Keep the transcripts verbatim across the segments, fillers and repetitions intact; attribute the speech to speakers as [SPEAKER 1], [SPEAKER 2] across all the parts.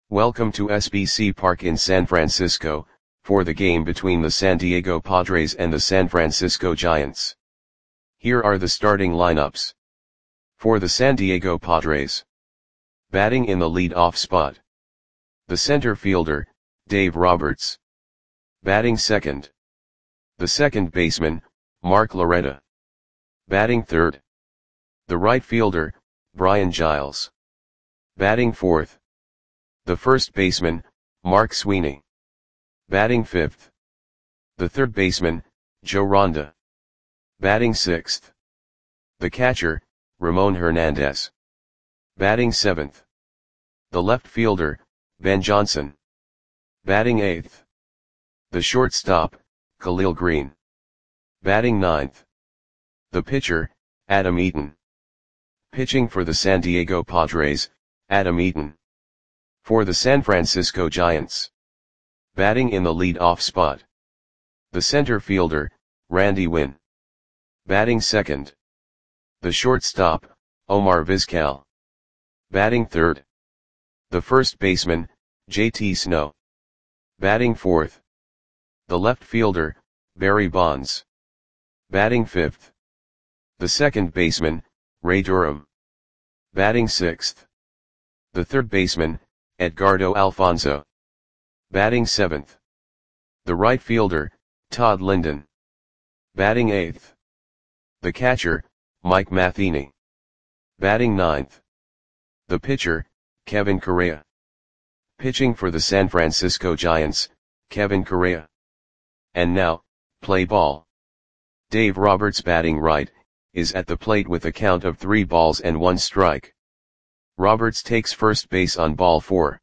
[SPEAKER 1] Welcome to S B C Park in San Francisco, for the game between the San Diego Padres and the San Francisco Giants. Here are the starting lineups. For the San Diego Padres. Batting in the lead-off spot. The center fielder, Dave Roberts. Batting second. The second baseman, Mark Loretta. Batting third. The right fielder, Brian Giles. Batting fourth. The first baseman, Mark Sweeney. Batting fifth. The third baseman, Joe Ronda. Batting sixth. The catcher, Ramon Hernandez. Batting seventh. The left fielder, Ben Johnson. Batting eighth. The shortstop, Khalil Greene. Batting ninth. The pitcher, Adam Eaton. Pitching for the San Diego Padres, Adam Eaton. For the San Francisco Giants. Batting in the lead-off spot. The center fielder, Randy Winn. Batting second. The shortstop, Omar Vizquel. Batting third. The first baseman, J T Snow. Batting fourth. The left fielder, Barry Bonds. Batting fifth. The second baseman, Ray Durham. Batting sixth. The third baseman, Edgardo Alfonso. Batting seventh. The right fielder, Todd Linden. Batting eighth. The catcher, Mike Matheny. Batting ninth. The pitcher, Kevin Correa. Pitching for the San Francisco Giants, Kevin Correa. And now, play ball. Dave Roberts batting right, is at the plate with a count of three balls and one strike. Roberts takes first base on ball four.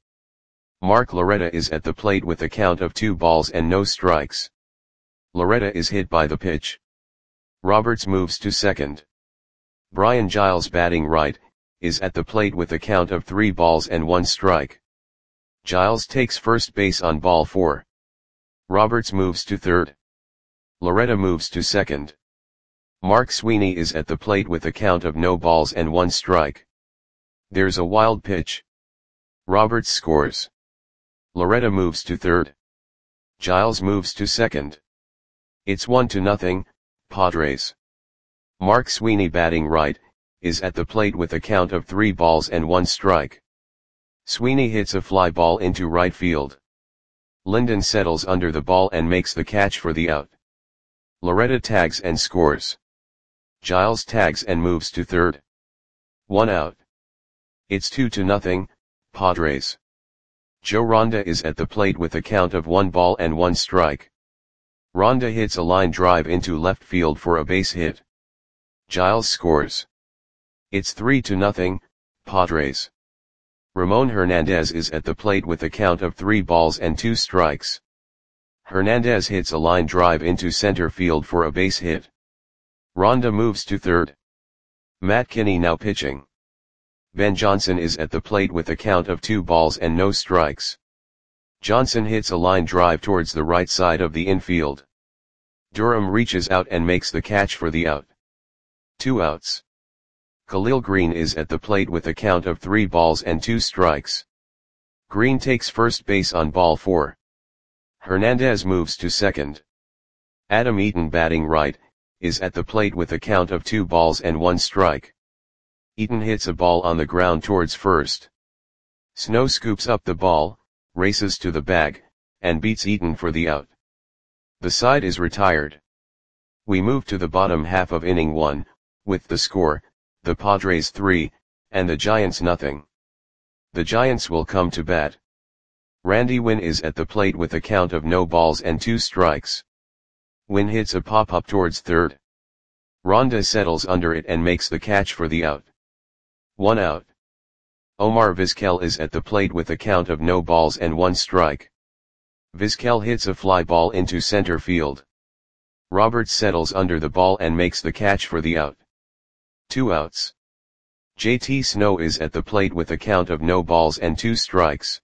[SPEAKER 1] Mark Loretta is at the plate with a count of two balls and no strikes. Loretta is hit by the pitch. Roberts moves to second. Brian Giles batting right, is at the plate with a count of three balls and one strike. Giles takes first base on ball four. Roberts moves to third. Loretta moves to second. Mark Sweeney is at the plate with a count of no balls and one strike. There's a wild pitch. Roberts scores. Loretta moves to third. Giles moves to second. It's one to nothing, Padres. Mark Sweeney batting right, is at the plate with a count of three balls and one strike. Sweeney hits a fly ball into right field. Linden settles under the ball and makes the catch for the out. Loretta tags and scores. Giles tags and moves to third. One out. It's two to nothing, Padres. Joe Ronda is at the plate with a count of one ball and one strike. Ronda hits a line drive into left field for a base hit. Giles scores. It's three to nothing, Padres. Ramon Hernandez is at the plate with a count of three balls and two strikes. Hernandez hits a line drive into center field for a base hit. Ronda moves to third. Matt Kinney now pitching. Ben Johnson is at the plate with a count of two balls and no strikes. Johnson hits a line drive towards the right side of the infield. Durham reaches out and makes the catch for the out. Two outs. Khalil Greene is at the plate with a count of three balls and two strikes. Greene takes first base on ball four. Hernandez moves to second. Adam Eaton batting right, is at the plate with a count of two balls and one strike. Eaton hits a ball on the ground towards first. Snow scoops up the ball, races to the bag, and beats Eaton for the out. The side is retired. We move to the bottom half of inning one, with the score, the Padres three, and the Giants nothing. The Giants will come to bat. Randy Winn is at the plate with a count of no balls and two strikes. Winn hits a pop-up towards third. Ronda settles under it and makes the catch for the out. One out. Omar Vizquel is at the plate with a count of no balls and one strike. Vizquel hits a fly ball into center field. Roberts settles under the ball and makes the catch for the out. Two outs. J T Snow is at the plate with a count of no balls and two strikes.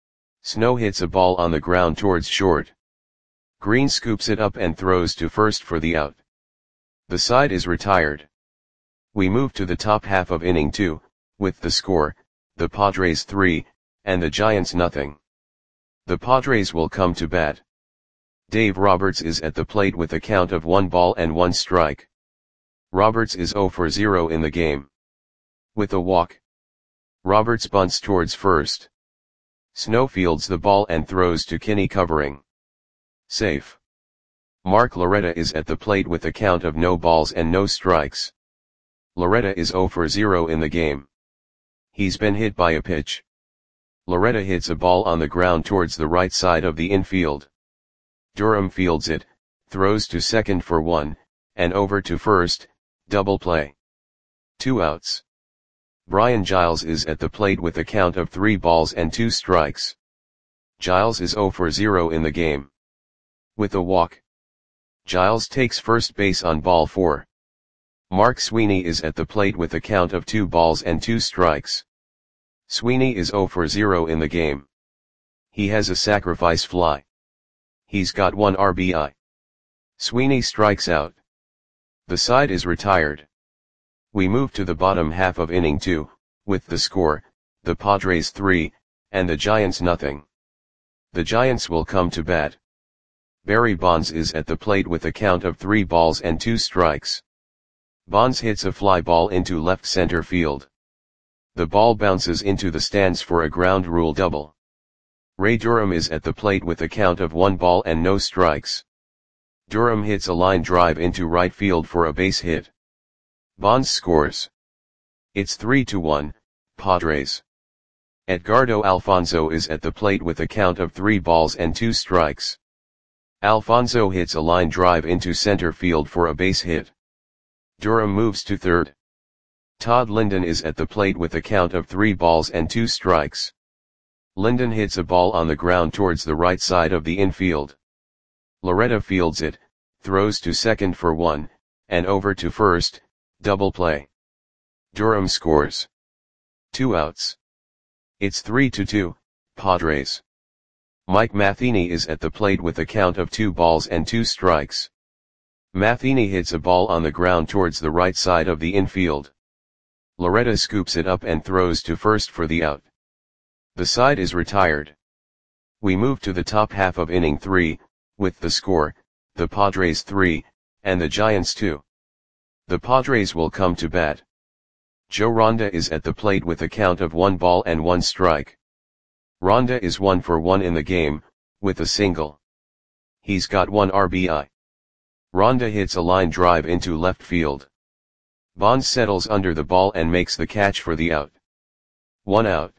[SPEAKER 1] Snow hits a ball on the ground towards short. Greene scoops it up and throws to first for the out. The side is retired. We move to the top half of inning two, with the score, the Padres three, and the Giants nothing. The Padres will come to bat. Dave Roberts is at the plate with a count of one ball and one strike. Roberts is zero for zero in the game. With a walk, Roberts bunts towards first. Snow fields the ball and throws to Kinney covering. Safe. Mark Loretta is at the plate with a count of no balls and no strikes. Loretta is zero for zero in the game. He's been hit by a pitch. Loretta hits a ball on the ground towards the right side of the infield. Durham fields it, throws to second for one, and over to first, double play. Two outs. Brian Giles is at the plate with a count of three balls and two strikes. Giles is zero for zero in the game. With a walk, Giles takes first base on ball four. Mark Sweeney is at the plate with a count of two balls and two strikes. Sweeney is zero for zero in the game. He has a sacrifice fly. He's got one R B I. Sweeney strikes out. The side is retired. We move to the bottom half of inning two, with the score, the Padres three, and the Giants nothing. The Giants will come to bat. Barry Bonds is at the plate with a count of three balls and two strikes. Bonds hits a fly ball into left center field. The ball bounces into the stands for a ground rule double. Ray Durham is at the plate with a count of one ball and no strikes. Durham hits a line drive into right field for a base hit. Bonds scores. It's three to one, Padres. Edgardo Alfonzo is at the plate with a count of three balls and two strikes. Alfonzo hits a line drive into center field for a base hit. Durham moves to third. Todd Linden is at the plate with a count of three balls and two strikes. Linden hits a ball on the ground towards the right side of the infield. Loretta fields it, throws to second for one, and over to first, double play. Durham scores. Two outs. It's three to two, Padres. Mike Matheny is at the plate with a count of two balls and two strikes. Matheny hits a ball on the ground towards the right side of the infield. Loretta scoops it up and throws to first for the out. The side is retired. We move to the top half of inning three, with the score, the Padres three, and the Giants two. The Padres will come to bat. Joe Ronda is at the plate with a count of one ball and one strike. Ronda is one for one in the game, with a single. He's got one R B I. Ronda hits a line drive into left field. Bonds settles under the ball and makes the catch for the out. One out.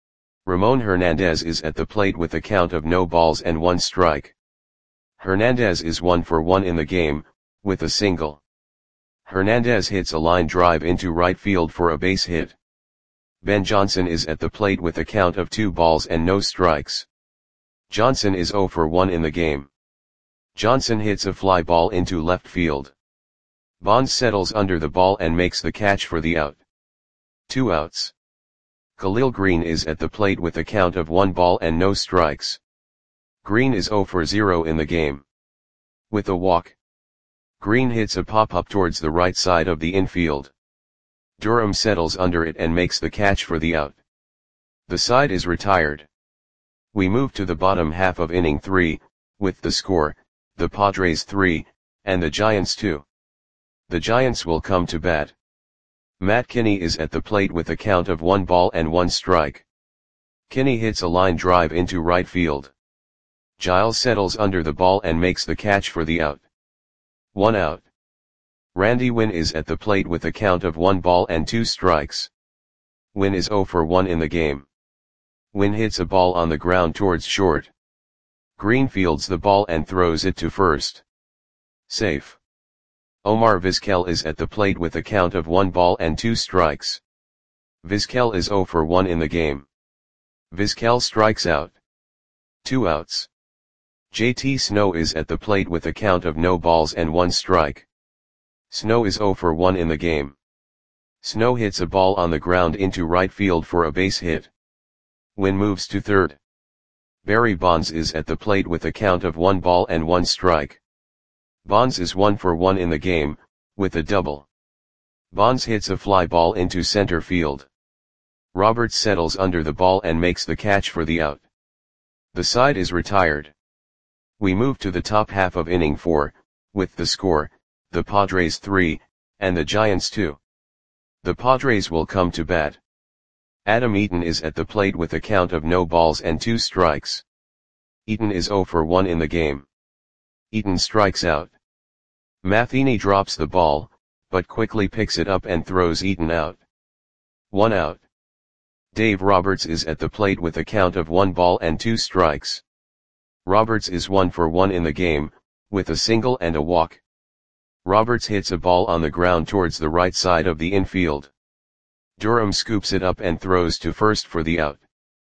[SPEAKER 1] Ramon Hernandez is at the plate with a count of no balls and one strike. Hernandez is one for one in the game, with a single. Hernandez hits a line drive into right field for a base hit. Ben Johnson is at the plate with a count of two balls and no strikes. Johnson is zero for one in the game. Johnson hits a fly ball into left field. Bonds settles under the ball and makes the catch for the out. Two outs. Khalil Green is at the plate with a count of one ball and no strikes. Green is zero for zero in the game. With a walk, Green hits a pop-up towards the right side of the infield. Durham settles under it and makes the catch for the out. The side is retired. We move to the bottom half of inning three, with the score, the Padres three, and the Giants two. The Giants will come to bat. Matt Kinney is at the plate with a count of one ball and one strike. Kinney hits a line drive into right field. Giles settles under the ball and makes the catch for the out. One out. Randy Winn is at the plate with a count of one ball and two strikes. Winn is zero for one in the game. Winn hits a ball on the ground towards short. Green fields the ball and throws it to first. Safe. Omar Vizquel is at the plate with a count of one ball and two strikes. Vizquel is zero for one in the game. Vizquel strikes out. Two outs. J T Snow is at the plate with a count of no balls and one strike. Snow is zero for one in the game. Snow hits a ball on the ground into right field for a base hit. Winn moves to third. Barry Bonds is at the plate with a count of one ball and one strike. Bonds is one for one in the game, with a double. Bonds hits a fly ball into center field. Roberts settles under the ball and makes the catch for the out. The side is retired. We move to the top half of inning four, with the score, the Padres three, and the Giants two. The Padres will come to bat. Adam Eaton is at the plate with a count of no balls and two strikes. Eaton is oh for one in the game. Eaton strikes out. Matheny drops the ball, but quickly picks it up and throws Eaton out. One out. Dave Roberts is at the plate with a count of one ball and two strikes. Roberts is one for one in the game, with a single and a walk. Roberts hits a ball on the ground towards the right side of the infield. Durham scoops it up and throws to first for the out.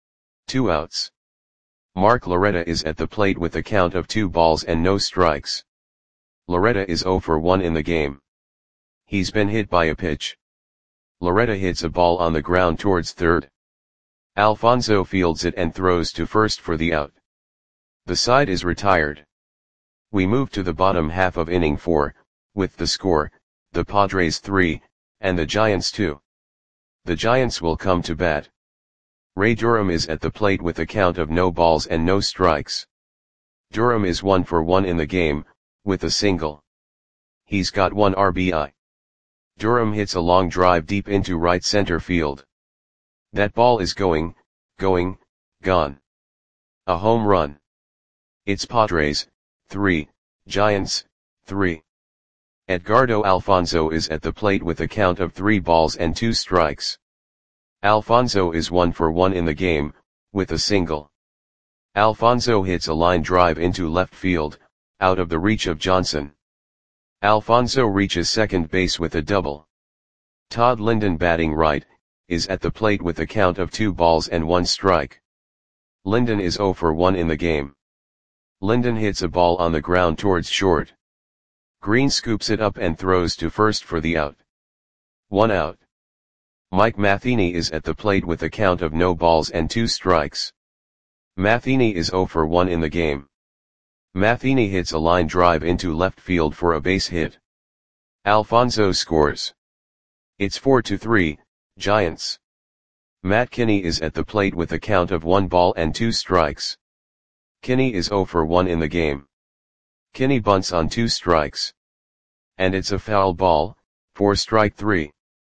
[SPEAKER 1] Two outs. Mark Loretta is at the plate with a count of two balls and no strikes. Loretta is oh for one in the game. He's been hit by a pitch. Loretta hits a ball on the ground towards third. Alfonso fields it and throws to first for the out. The side is retired. We move to the bottom half of inning four, with the score, the Padres three, and the Giants two. The Giants will come to bat. Ray Durham is at the plate with a count of no balls and no strikes. Durham is one for one in the game, with a single. He's got one R B I. Durham hits a long drive deep into right center field. That ball is going, going, gone. A home run. It's Padres, three, Giants, three. Edgardo Alfonso is at the plate with a count of three balls and two strikes. Alfonso is one for one in the game, with a single. Alfonso hits a line drive into left field, out of the reach of Johnson. Alfonso reaches second base with a double. Todd Linden, batting right, is at the plate with a count of two balls and one strike. Linden is oh for one in the game. Linden hits a ball on the ground towards short. Green scoops it up and throws to first for the out. One out. Mike Matheny is at the plate with a count of no balls and two strikes. Matheny is oh for one in the game. Matheny hits a line drive into left field for a base hit. Alfonso scores. It's four to three, Giants. Matt Kinney is at the plate with a count of one ball and two strikes. Kinney is oh for one in the game. Kinney bunts on two strikes. And it's a foul ball, for strike three.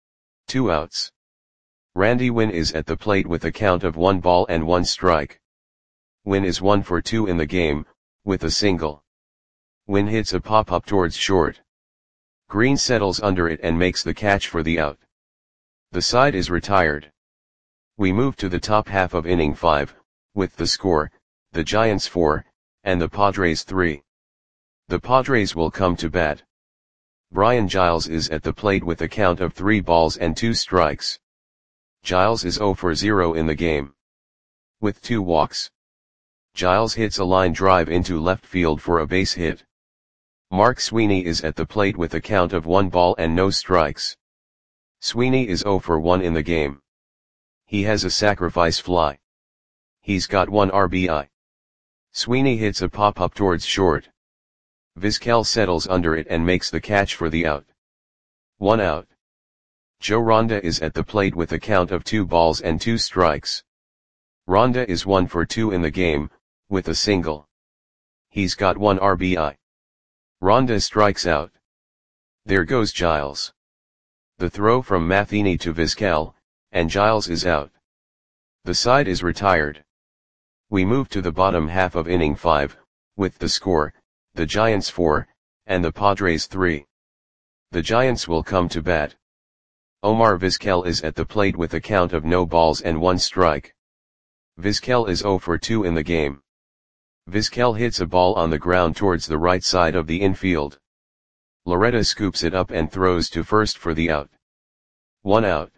[SPEAKER 1] Two outs. Randy Winn is at the plate with a count of one ball and one strike. Winn is one for two in the game, with a single. Winn hits a pop-up towards short. Green settles under it and makes the catch for the out. The side is retired. We move to the top half of inning five, with the score, the Giants four, and the Padres three. The Padres will come to bat. Brian Giles is at the plate with a count of three balls and two strikes. Giles is oh for zero in the game. With two walks. Giles hits a line drive into left field for a base hit. Mark Sweeney is at the plate with a count of one ball and no strikes. Sweeney is oh for one in the game. He has a sacrifice fly. He's got one R B I. Sweeney hits a pop-up towards short. Vizquel settles under it and makes the catch for the out. One out. Joe Ronda is at the plate with a count of two balls and two strikes. Ronda is one for two in the game, with a single. He's got one R B I. Ronda strikes out. There goes Giles. The throw from Matheny to Vizquel, and Giles is out. The side is retired. We move to the bottom half of inning five, with the score, the Giants four, and the Padres three. The Giants will come to bat. Omar Vizquel is at the plate with a count of no balls and one strike. Vizquel is oh for two in the game. Vizquel hits a ball on the ground towards the right side of the infield. Loretta scoops it up and throws to first for the out. One out.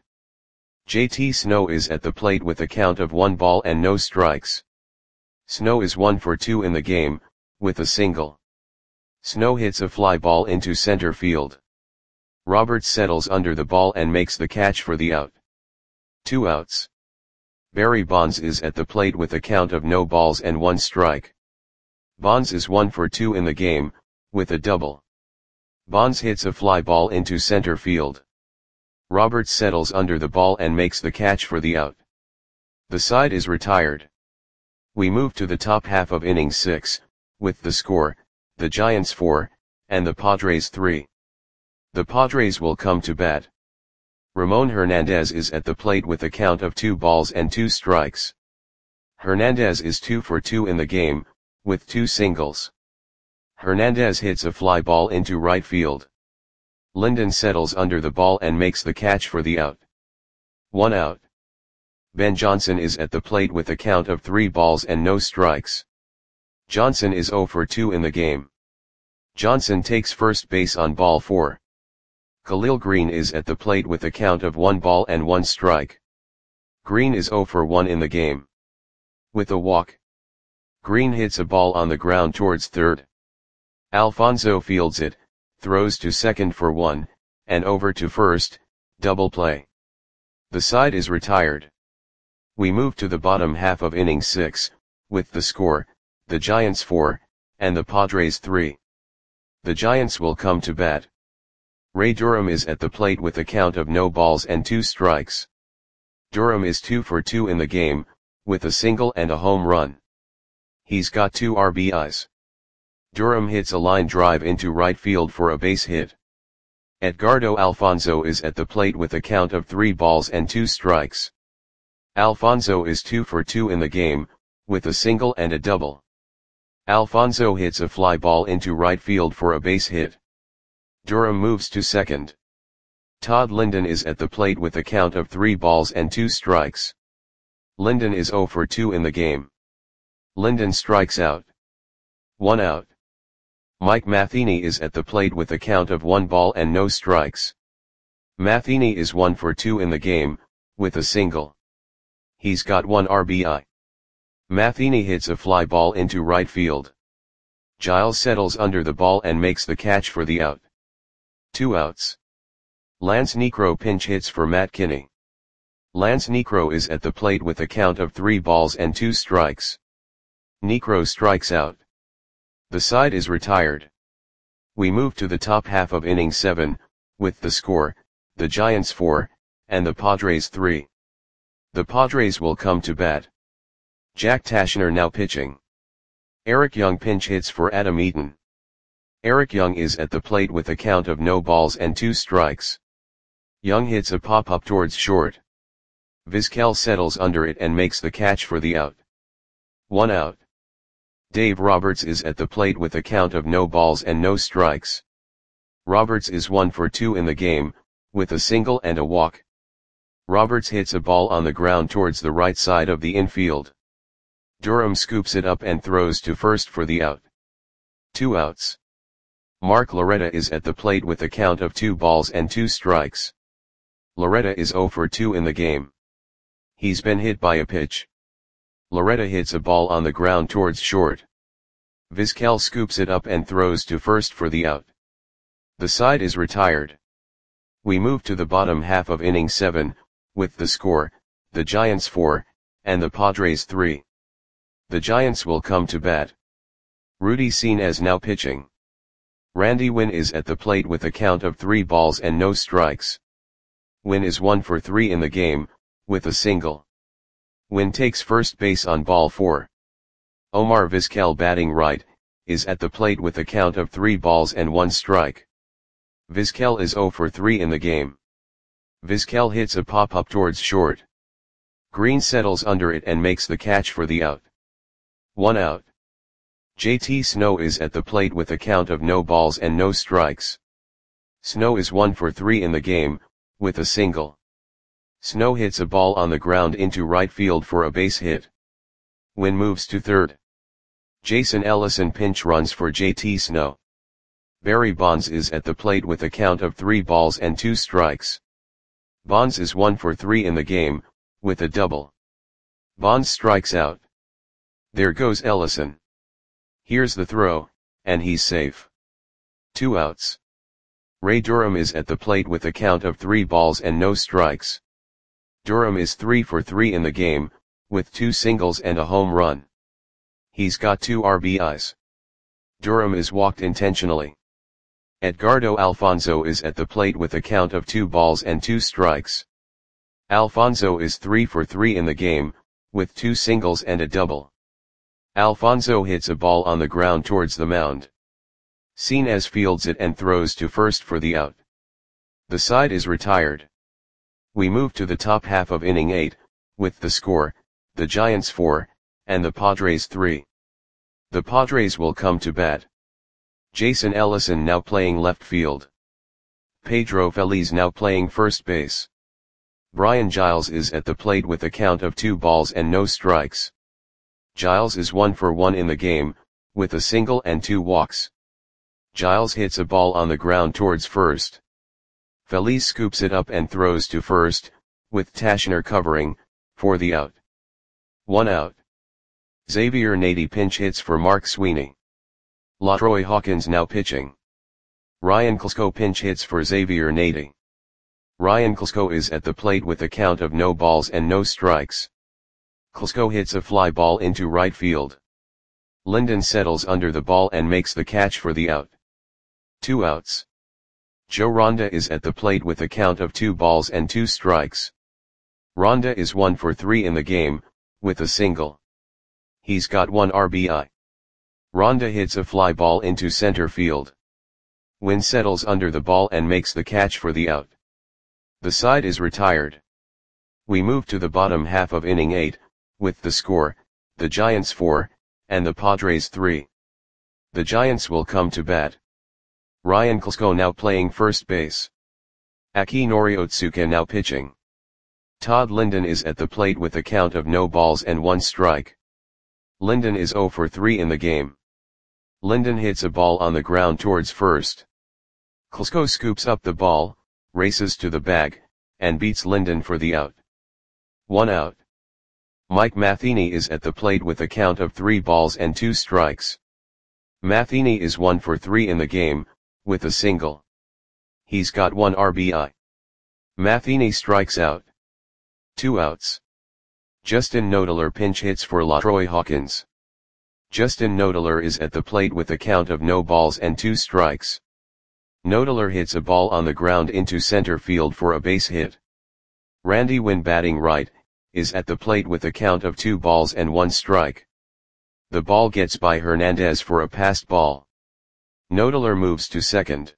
[SPEAKER 1] J T Snow is at the plate with a count of one ball and no strikes. Snow is one for two in the game, with a single. Snow hits a fly ball into center field. Roberts settles under the ball and makes the catch for the out. Two outs. Barry Bonds is at the plate with a count of no balls and one strike. Bonds is one for two in the game, with a double. Bonds hits a fly ball into center field. Roberts settles under the ball and makes the catch for the out. The side is retired. We move to the top half of inning six, with the score, the Giants four, and the Padres three. The Padres will come to bat. Ramon Hernandez is at the plate with a count of two balls and two strikes. Hernandez is two for two in the game, with two singles. Hernandez hits a fly ball into right field. Linden settles under the ball and makes the catch for the out. One out. Ben Johnson is at the plate with a count of three balls and no strikes. Johnson is zero for two in the game. Johnson takes first base on ball four. Khalil Green is at the plate with a count of one ball and one strike. Green is zero for one in the game. With a walk, Green hits a ball on the ground towards third. Alfonso fields it, throws to second for one, and over to first, double play. The side is retired. We move to the bottom half of inning six, with the score, the Giants four, and the Padres three. The Giants will come to bat. Ray Durham is at the plate with a count of no balls and two strikes. Durham is two for two in the game, with a single and a home run. He's got two R B Is. Durham hits a line drive into right field for a base hit. Edgardo Alfonso is at the plate with a count of three balls and two strikes. Alfonso is two for two in the game, with a single and a double. Alfonso hits a fly ball into right field for a base hit. Durham moves to second. Todd Linden is at the plate with a count of three balls and two strikes. Linden is zero for two in the game. Linden strikes out. One out. Mike Matheny is at the plate with a count of one ball and no strikes. Matheny is one for two in the game, with a single. He's got one R B I. Matheny hits a fly ball into right field. Giles settles under the ball and makes the catch for the out. Two outs. Lance Niekro pinch hits for Matt Kinney. Lance Niekro is at the plate with a count of three balls and two strikes. Niekro strikes out. The side is retired. We move to the top half of inning seven, with the score, the Giants four, and the Padres three. The Padres will come to bat. Jack Tashner now pitching. Eric Young pinch hits for Adam Eaton. Eric Young is at the plate with a count of no balls and two strikes. Young hits a pop-up towards short. Vizquel settles under it and makes the catch for the out. One out. Dave Roberts is at the plate with a count of no balls and no strikes. Roberts is one for two in the game, with a single and a walk. Roberts hits a ball on the ground towards the right side of the infield. Durham scoops it up and throws to first for the out. Two outs. Mark Loretta is at the plate with a count of two balls and two strikes. Loretta is zero for two in the game. He's been hit by a pitch. Loretta hits a ball on the ground towards short. Vizquel scoops it up and throws to first for the out. The side is retired. We move to the bottom half of inning seven, with the score, the Giants four, and the Padres three. The Giants will come to bat. Rudy Senes now pitching. Randy Winn is at the plate with a count of three balls and no strikes. Winn is one for three in the game, with a single. Winn takes first base on ball four. Omar Vizquel batting right, is at the plate with a count of three balls and one strike. Vizquel is zero for three in the game. Vizquel hits a pop-up towards short. Green settles under it and makes the catch for the out. One out. J T Snow is at the plate with a count of no balls and no strikes. Snow is one for three in the game, with a single. Snow hits a ball on the ground into right field for a base hit. Winn moves to third. Jason Ellison pinch runs for J T Snow. Barry Bonds is at the plate with a count of three balls and two strikes. Bonds is one for three in the game, with a double. Bonds strikes out. There goes Ellison. Here's the throw, and he's safe. Two outs. Ray Durham is at the plate with a count of three balls and no strikes. Durham is three for three in the game, with two singles and a home run. He's got two R B Is. Durham is walked intentionally. Edgardo Alfonso is at the plate with a count of two balls and two strikes. Alfonso is three for three in the game, with two singles and a double. Alfonso hits a ball on the ground towards the mound. Sines fields it and throws to first for the out. The side is retired. We move to the top half of inning eight, with the score, the Giants four, and the Padres three. The Padres will come to bat. Jason Ellison now playing left field. Pedro Feliz now playing first base. Brian Giles is at the plate with a count of two balls and no strikes. Giles is one for one in the game, with a single and two walks. Giles hits a ball on the ground towards first. Feliz scoops it up and throws to first, with Tashner covering, for the out. One out. Xavier Nady pinch hits for Mark Sweeney. LaTroy Hawkins now pitching. Ryan Klesko pinch hits for Xavier Nady. Ryan Klesko is at the plate with a count of no balls and no strikes. Klesko hits a fly ball into right field. Linden settles under the ball and makes the catch for the out. Two outs. Joe Ronda is at the plate with a count of two balls and two strikes. Ronda is one for three in the game, with a single. He's got one R B I. Ronda hits a fly ball into center field. Wynn settles under the ball and makes the catch for the out. The side is retired. We move to the bottom half of inning eight, with the score, the Giants four, and the Padres three. The Giants will come to bat. Ryan Klesko now playing first base. Akinori Otsuka now pitching. Todd Linden is at the plate with a count of no balls and one strike. Linden is zero for three in the game. Linden hits a ball on the ground towards first. Klesko scoops up the ball, races to the bag, and beats Linden for the out. One out. Mike Matheny is at the plate with a count of three balls and two strikes. Matheny is one for three in the game, with a single. He's got one R B I. Matheny strikes out. Two outs. Justin Nodeler pinch hits for LaTroy Hawkins. Justin Nodeler is at the plate with a count of no balls and two strikes. Nodeler hits a ball on the ground into center field for a base hit. Randy Wynn batting right, is at the plate with a count of two balls and one strike. The ball gets by Hernandez for a passed ball. Nodeler moves to second.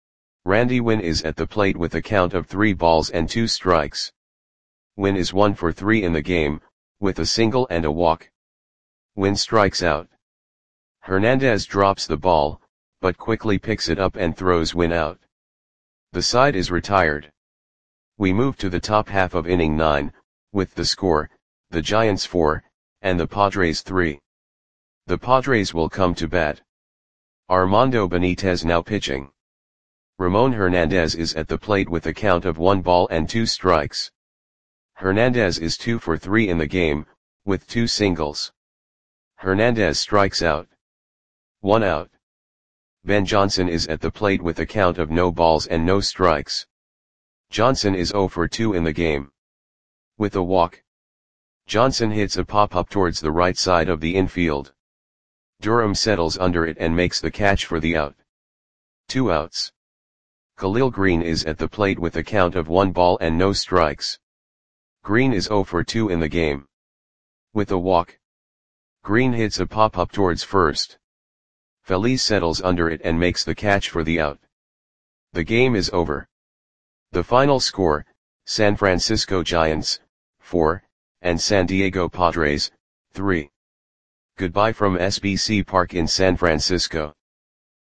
[SPEAKER 1] Randy Wynn is at the plate with a count of three balls and two strikes. Wynn is one for three in the game, with a single and a walk. Wynn strikes out. Hernandez drops the ball, but quickly picks it up and throws Wynn out. The side is retired. We move to the top half of inning nine, with the score, the Giants four, and the Padres three. The Padres will come to bat. Armando Benitez now pitching. Ramon Hernandez is at the plate with a count of one ball and two strikes. Hernandez is two for three in the game, with two singles. Hernandez strikes out. One out. Ben Johnson is at the plate with a count of no balls and no strikes. Johnson is zero for two in the game. With a walk. Johnson hits a pop-up towards the right side of the infield. Durham settles under it and makes the catch for the out. Two outs. Khalil Green is at the plate with a count of one ball and no strikes. Green is zero for two in the game. With a walk. Green hits a pop-up towards first. Feliz settles under it and makes the catch for the out. The game is over. The final score, San Francisco Giants, four, and San Diego Padres, three. Goodbye from S B C Park in San Francisco.